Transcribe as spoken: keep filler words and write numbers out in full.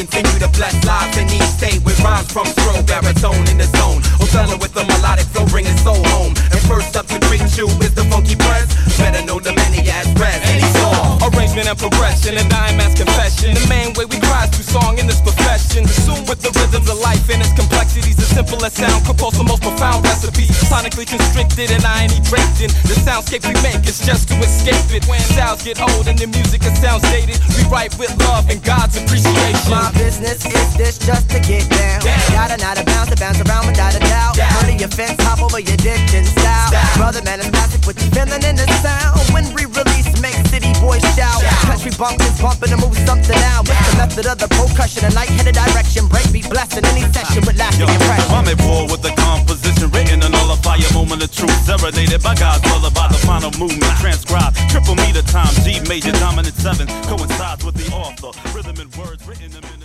continue to bless lives in each state with rhymes from Stro, baritone in the zone. Othello with the melodic flow, bringing soul home. And first up to greet you is the funky press, better know the man he has rest. And he's all arrangement and progression, and I am as confession. The main way we cry through song in this profession. Consumed with the rhythms of life and its complexities. As simple as sound, compose the most profound recipes. Sonically constricted and I ain't draped in the soundscape we make. It's just to escape it. When styles get old and the music it sounds dated, we write with love and God's appreciation. My business is this, just to get down. Gotta not a bounce to bounce around without a doubt. Under your fence, hop over your ditch and style. Brother man is classic with the feeling in the sound. When re-release, make city boys shout. Country bumpkins bumping to move something out. With the method of the percussion and light-headed direction. Breakbeat blasting any session with lasting impression. I'm at war with the composition written and nullify a moment of truth. Serenaded by God's brother by the final movement. Transcribed, triple meter time, G major dominant seven coincides with the author. Rhythm and words written in